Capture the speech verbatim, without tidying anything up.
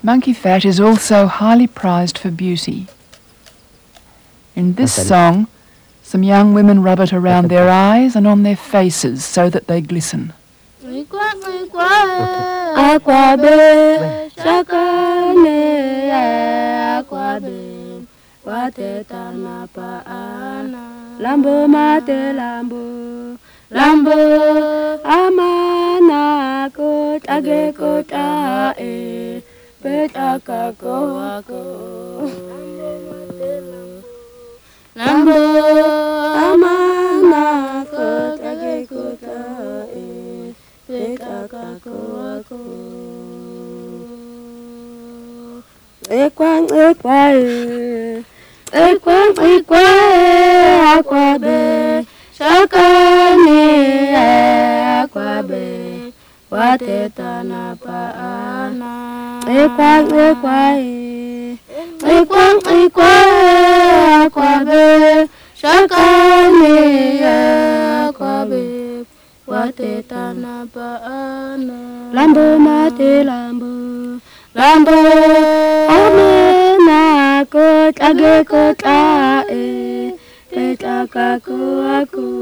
Monkey fat is also highly prized for beauty. In this Listen. song, some young women rub it around their eyes and on their faces so that they glisten. Akwabe, shakane, akwabe, wateta na paana, lambo mate lambo, lambo, amana kot, age kot ae, petaka koako. Lambo, amana kot, age kot ae, petaka koako. Ekwang ekwae, ekwang ekwae, akwabe, shakane akwabe, wateta na paana. Ekwang ekwae, ekwang ekwae, akwabe, shakane akwabe, wateta na paana. Lambo mate lambo, lambo, amena kot age kot ae, petaka koako.